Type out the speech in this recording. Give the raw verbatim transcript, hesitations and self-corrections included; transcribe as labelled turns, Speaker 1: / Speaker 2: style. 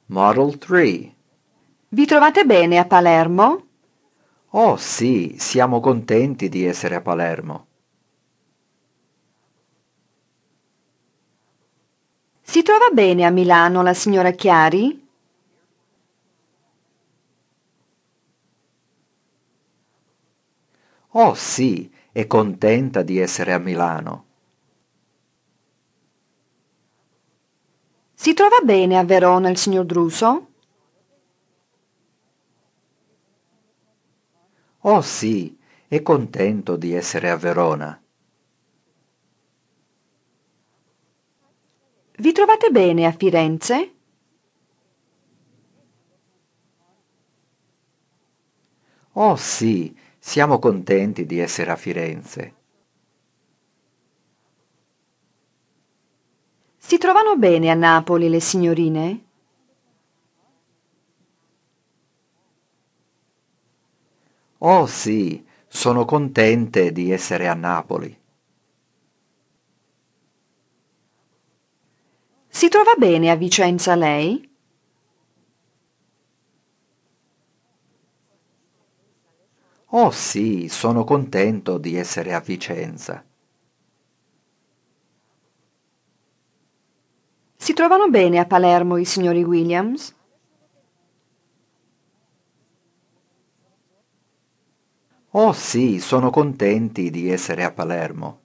Speaker 1: Model tre.
Speaker 2: Vi trovate bene a Palermo?
Speaker 1: Oh sì, siamo contenti di essere a Palermo.
Speaker 2: Si trova bene a Milano la signora Chiari?
Speaker 1: Oh sì, è contenta di essere a Milano.
Speaker 2: Si trova bene a Verona il signor Druso?
Speaker 1: Oh sì, è contento di essere a Verona.
Speaker 2: Vi trovate bene a Firenze?
Speaker 1: Oh sì, siamo contenti di essere a Firenze.
Speaker 2: Si trovano bene a Napoli le signorine?
Speaker 1: Oh sì, sono contente di essere a Napoli.
Speaker 2: Si trova bene a Vicenza lei?
Speaker 1: Oh sì, sono contento di essere a Vicenza.
Speaker 2: Si trovano bene a Palermo i signori Williams?
Speaker 1: Oh sì, sono contenti di essere a Palermo.